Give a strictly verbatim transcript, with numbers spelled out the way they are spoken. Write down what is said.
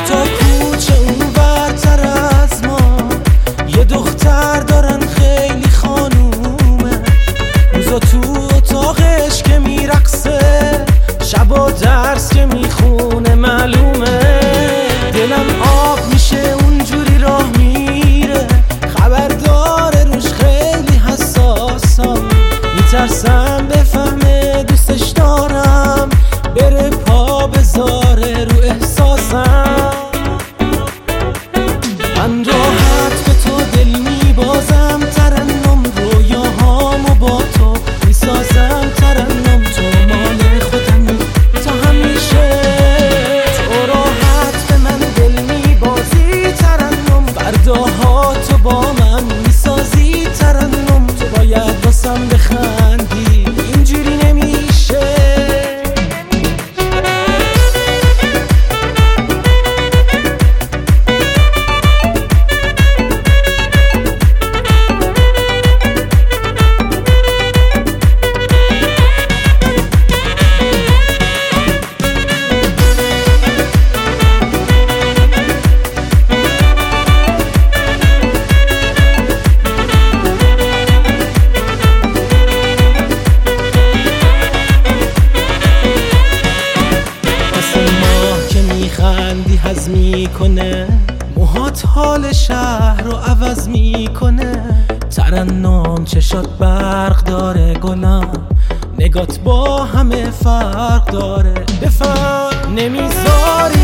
تا کوچه اون ورتر از ما یه دختر دارن خیلی خانومه، روزا تو اتاقش که میرقصه، شبا درس که میخونه معلومه. دلم آب میشه اونجوری راه میره، خبر داره روش خیلی حساسم، میترسم بفهمه دوستش دارم، بره پا بذاره رو احساسم. من راحت به تو دل میبازم، ترنم رویاهامو با تو میسازم، ترنم تو مال خودمی تا همیشه. تو راحت به من دل میبازی، ترنم فرداها تو با من میسازی، ترنم تو باید باسم بخندی، اینجوری نمیشه. خندی هز میکنه، موهات حال شهر رو عوض میکنه، ترنم چشات برق داره گلم، نگات با همه فرق داره، بفهم نمیذاری